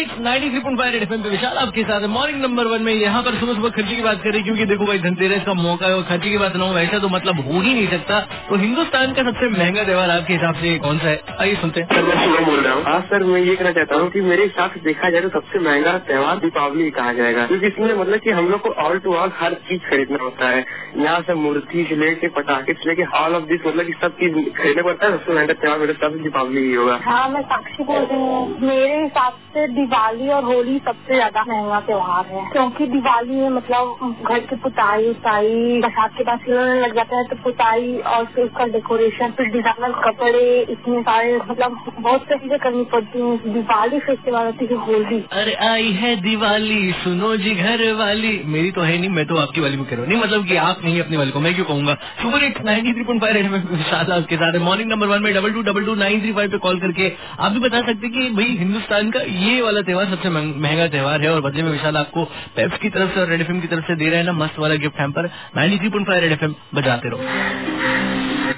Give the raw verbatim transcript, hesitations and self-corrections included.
Ninety three point five Red FM पे विशाल आपके साथ है मॉर्निंग नंबर वन में। यहाँ पर सुबह सुबह खर्चे की बात करें, क्योंकि देखो भाई धनतेरस का मौका है और खर्चे की बात ना हो वैसा तो मतलब हो ही नहीं सकता। तो हिंदुस्तान का सबसे महंगा त्योहार आपके हिसाब से कौन सा है, आइए सुनते हैं। सर मैं शुभम बोल रहा हूँ। हाँ सर, मैं ये कहना चाहता हूँ कि मेरे हिसाब से देखा जाए तो सबसे महंगा त्योहार दीपावली कहा जाएगा, क्योंकि इसमें मतलब कि हम लोग को ऑल टू ऑल हर चीज खरीदना होता है। यहाँ से मूर्ति से लेके पटाखे से लेके ऑल ऑफ दिस, मतलब की सब चीज खरीदना पड़ता है। सबसे महंगा त्योहार मेरे हिसाब से दीपावली ही होगा। हाँ, मैं साक्षी बोल रही हूँ। मेरे हिसाब से दिवाली और होली सबसे ज्यादा महंगा त्योहार है, क्योंकि दिवाली में मतलब घर की पुताई उताई, बरसात के बाद खिलौने लग जाते हैं तो पुताई और फिर उसका डेकोरेशन, फिर डिजाइनर कपड़े, इतने सारे मतलब बहुत सी चीजें करनी पड़ती हैं। दिवाली फेस्टिवल होती है होली। अरे आई है दिवाली सुनो जी घर वाली, मेरी तो है नहीं, मैं तो आपकी वाली में कह रहा हूँ। नहीं मतलब कि आप नहीं अपनी वाली को, मैं क्यों कहूँगा। Super hit ninety three point five Red FM Vishal आपके साथ है मॉर्निंग नंबर वन में double two double two nine three five पे कॉल करके आप भी बता सकते कि भाई हिंदुस्तान का ये वाला त्योहार सबसे महंगा त्योहार है। और बदले में विशाल आपको पेप्स की तरफ से और रेड एफएम की तरफ से दे रहे हैं ना मस्त वाला gift hamper. Ninety three point five Red FM बजाते रहो।